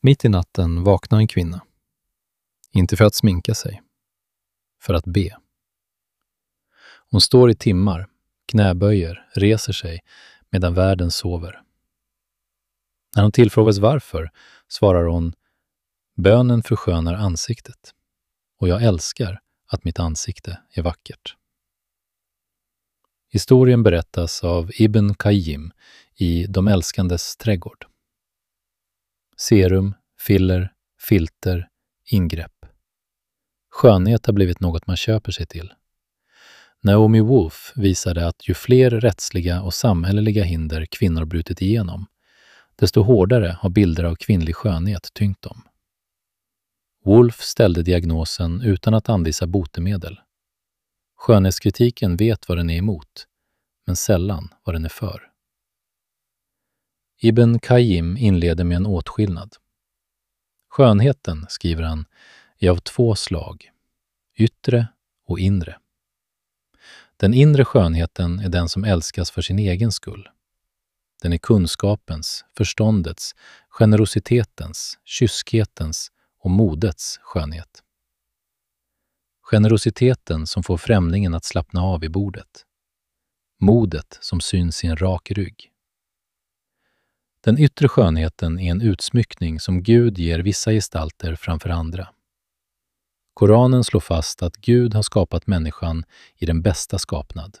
Mitt i natten vaknar en kvinna. Inte för att sminka sig, för att be. Hon står i timmar, knäböjer, reser sig medan världen sover. När hon tillfrågas varför svarar hon: bönen förskönar ansiktet och jag älskar att mitt ansikte är vackert. Historien berättas av Ibn Qayyim i De älskandes trädgård. Serum, filler, filter, ingrepp. Skönhet har blivit något man köper sig till. Naomi Wolf visade att ju fler rättsliga och samhälleliga hinder kvinnor brutit igenom, desto hårdare har bilder av kvinnlig skönhet tyngt dem. Wolf ställde diagnosen utan att anvisa botemedel. Skönhetskritiken vet vad den är emot, men sällan vad den är för. Ibn Qayyim inleder med en åtskillnad. Skönheten, skriver han, är av två slag, yttre och inre. Den inre skönheten är den som älskas för sin egen skull. Den är kunskapens, förståndets, generositetens, kyskhetens och modets skönhet. Generositeten som får främlingen att slappna av i bordet. Modet som syns i en rak rygg. Den yttre skönheten är en utsmyckning som Gud ger vissa gestalter framför andra. Koranen slår fast att Gud har skapat människan i den bästa skapnad.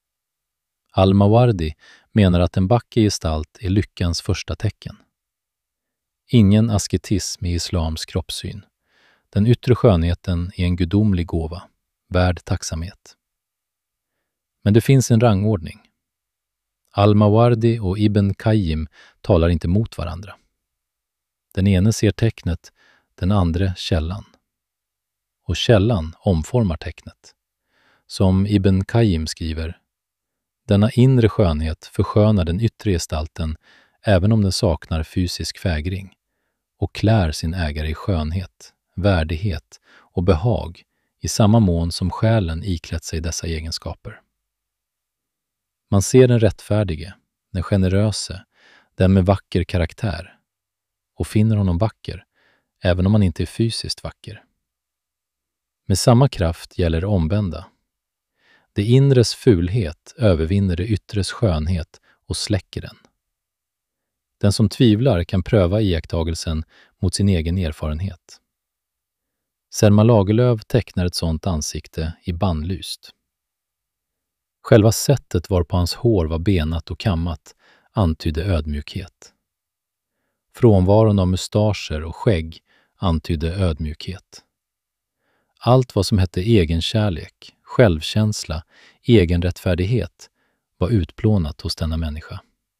Al-Mawardi menar att en vacker gestalt är lyckans första tecken. Ingen asketism i islams kroppssyn. Den yttre skönheten är en gudomlig gåva, värd tacksamhet. Men det finns en rangordning. Al-Mawardi och Ibn Qayyim talar inte mot varandra. Den ene ser tecknet, den andra källan. Och källan omformar tecknet. Som Ibn Qayyim skriver: denna inre skönhet förskönar den yttre gestalten även om den saknar fysisk fägring och klär sin ägare i skönhet, värdighet och behag i samma mån som själen iklätt sig dessa egenskaper. Man ser den rättfärdige, den generöse, den med vacker karaktär och finner honom vacker även om han inte är fysiskt vacker. Med samma kraft gäller det omvända. Det inres fulhet övervinner det yttres skönhet och släcker den. Den som tvivlar kan pröva iakttagelsen mot sin egen erfarenhet. Selma Lagerlöf tecknar ett sådant ansikte i Bannlyst. Själva sättet varpå hans hår var benat och kammat antydde ödmjukhet. Frånvaron av mustascher och skägg antydde ödmjukhet. Allt vad som hette egenkärlek, självkänsla, egenrättfärdighet var utplånat hos denna människa.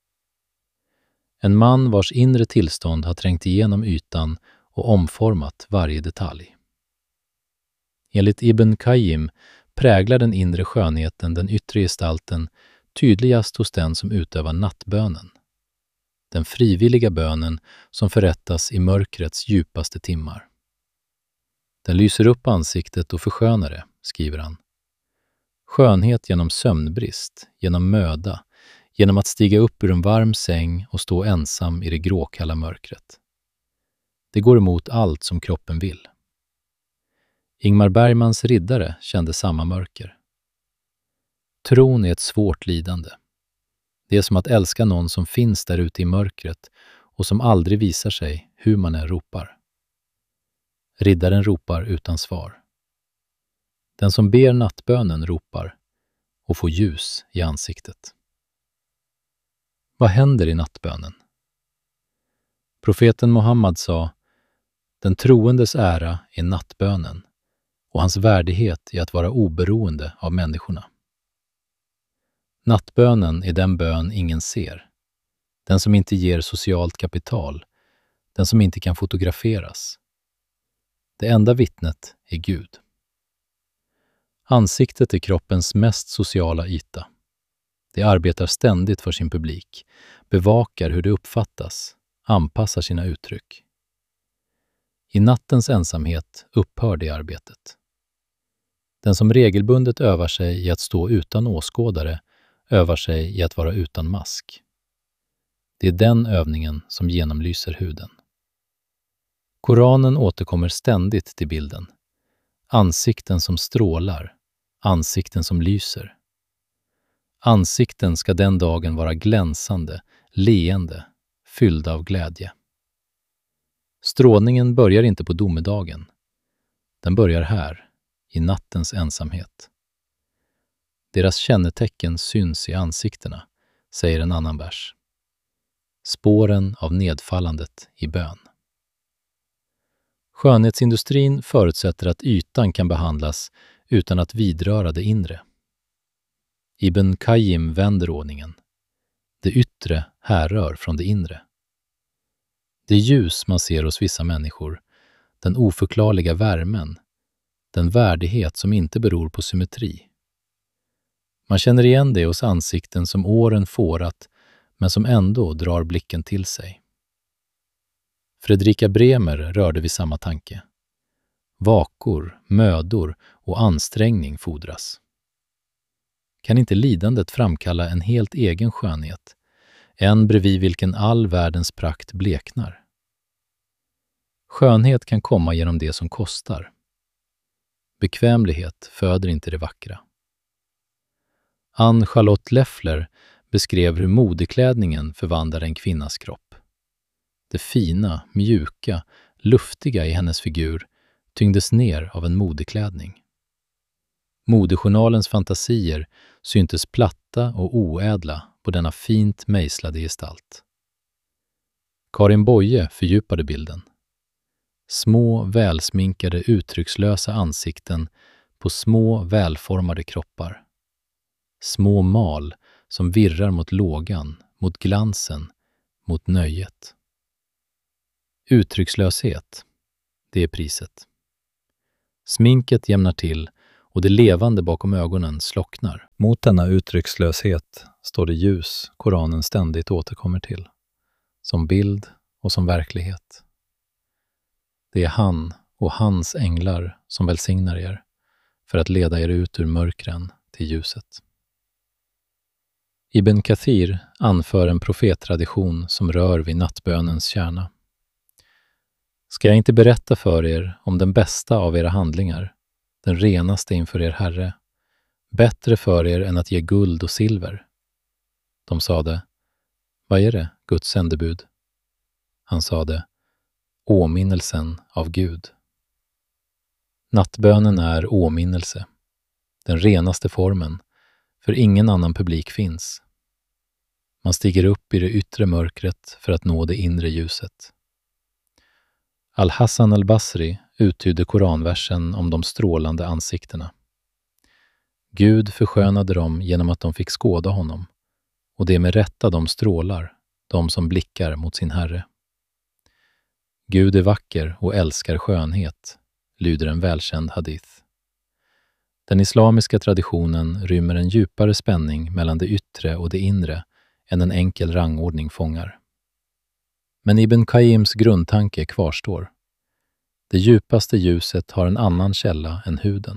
En man vars inre tillstånd har trängt igenom ytan och omformat varje detalj. Enligt Ibn Qayyim präglar den inre skönheten den yttre gestalten tydligast hos den som utövar nattbönen. Den frivilliga bönen som förrättas i mörkrets djupaste timmar. Den lyser upp ansiktet och förskönar det, skriver han. Skönhet genom sömnbrist, genom möda, genom att stiga upp ur en varm säng och stå ensam i det gråkalla mörkret. Det går emot allt som kroppen vill. Ingmar Bergmans riddare kände samma mörker. Tron är ett svårt lidande. Det är som att älska någon som finns där ute i mörkret och som aldrig visar sig hur man än ropar. Riddaren ropar utan svar. Den som ber nattbönen ropar och får ljus i ansiktet. Vad händer i nattbönen? Profeten Muhammad sa: den troendes ära är nattbönen och hans värdighet är att vara oberoende av människorna. Nattbönen är den bön ingen ser, den som inte ger socialt kapital, den som inte kan fotograferas. Det enda vittnet är Gud. Ansiktet är kroppens mest sociala yta. Det arbetar ständigt för sin publik, bevakar hur det uppfattas, anpassar sina uttryck. I nattens ensamhet upphör det arbetet. Den som regelbundet övar sig i att stå utan åskådare övar sig i att vara utan mask. Det är den övningen som genomlyser huden. Koranen återkommer ständigt till bilden. Ansikten som strålar, ansikten som lyser. Ansikten ska den dagen vara glänsande, leende, fyllda av glädje. Strålningen börjar inte på domedagen. Den börjar här, i nattens ensamhet. Deras kännetecken syns i ansiktena, säger en annan vers. Spåren av nedfallandet i bön. Skönhetsindustrin förutsätter att ytan kan behandlas utan att vidröra det inre. Ibn Qayyim vänder ordningen. Det yttre härrör från det inre. Det ljus man ser hos vissa människor, den oförklarliga värmen, den värdighet som inte beror på symmetri. Man känner igen det hos ansikten som åren fårat, men som ändå drar blicken till sig. Fredrika Bremer rörde vid samma tanke. Vakor, mödor och ansträngning fordras. Kan inte lidandet framkalla en helt egen skönhet, en bredvid vilken all världens prakt bleknar? Skönhet kan komma genom det som kostar. Bekvämlighet föder inte det vackra. Ann-Charlotte Leffler beskrev hur modeklädningen förvandlar en kvinnas kropp. Det fina, mjuka, luftiga i hennes figur tyngdes ner av en modeklädning. Modejournalens fantasier syntes platta och oädla på denna fint mejslade gestalt. Karin Boye fördjupade bilden. Små, välsminkade, uttryckslösa ansikten på små, välformade kroppar. Små mal som virrar mot lågan, mot glansen, mot nöjet. Uttryckslöshet, det är priset. Sminket jämnar till och det levande bakom ögonen slocknar. Mot denna uttryckslöshet står det ljus Koranen ständigt återkommer till, som bild och som verklighet. Det är han och hans änglar som välsignar er för att leda er ut ur mörkren till ljuset. Ibn Kathir anför en profettradition som rör vid nattbönens kärna. Ska jag inte berätta för er om den bästa av era handlingar, den renaste inför er Herre, bättre för er än att ge guld och silver? De sade, vad är det, Guds sändebud? Han sade, åminnelsen av Gud. Nattbönen är åminnelse, den renaste formen, för ingen annan publik finns. Man stiger upp i det yttre mörkret för att nå det inre ljuset. Al-Hassan al-Basri uttydde koranversen om de strålande ansiktena. Gud förskönade dem genom att de fick skåda honom, och det är med rätta de strålar, de som blickar mot sin Herre. Gud är vacker och älskar skönhet, lyder en välkänd hadith. Den islamiska traditionen rymmer en djupare spänning mellan det yttre och det inre än en enkel rangordning fångar. Men Ibn Qayyims grundtanke kvarstår. Det djupaste ljuset har en annan källa än huden.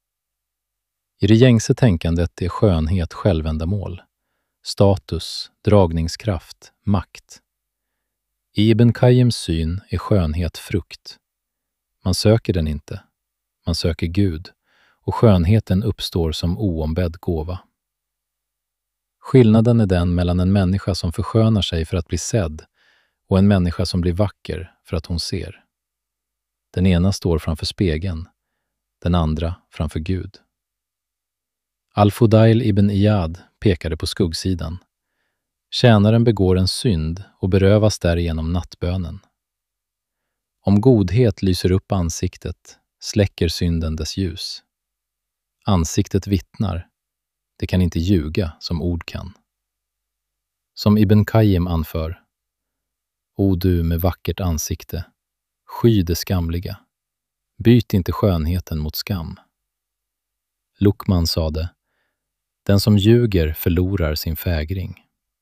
I det gängse tänkandet är skönhet självändamål, status, dragningskraft, makt. I Ibn Qayyims syn är skönhet frukt. Man söker den inte, man söker Gud, och skönheten uppstår som oombedd gåva. Skillnaden är den mellan en människa som förskönar sig för att bli sedd och en människa som blir vacker för att hon ser. Den ena står framför spegeln, den andra framför Gud. Al-Fudail ibn Iyad pekade på skuggsidan. Tjänaren begår en synd och berövas därigenom nattbönen. Om godhet lyser upp ansiktet, släcker synden dess ljus. Ansiktet vittnar. Det kan inte ljuga som ord kan. Som Ibn Qayyim anför, O du med vackert ansikte, sky det skamliga. Byt inte skönheten mot skam. Luqman sade, den som ljuger förlorar sin fägring.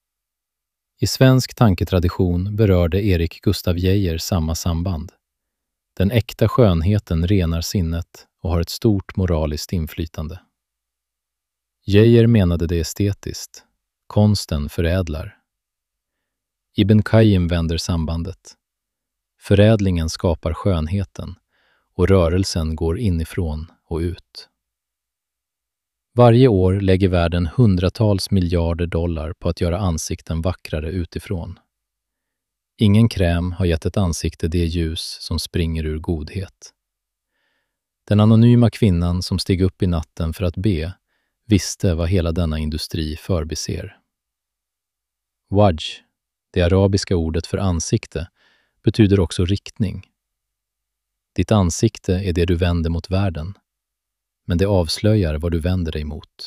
I svensk tanketradition berörde Erik Gustaf Geijer samma samband. Den äkta skönheten renar sinnet och har ett stort moraliskt inflytande. Geijer menade det estetiskt. Konsten förädlar. Ibn Qayyim vänder sambandet. Förädlingen skapar skönheten och rörelsen går inifrån och ut. Varje år lägger världen hundratals miljarder dollar på att göra ansikten vackrare utifrån. Ingen kräm har gett ett ansikte det ljus som springer ur godhet. Den anonyma kvinnan som steg upp i natten för att be visste vad hela denna industri förbiser. Wajh, det arabiska ordet för ansikte, betyder också riktning. Ditt ansikte är det du vänder mot världen, men det avslöjar vad du vänder dig mot.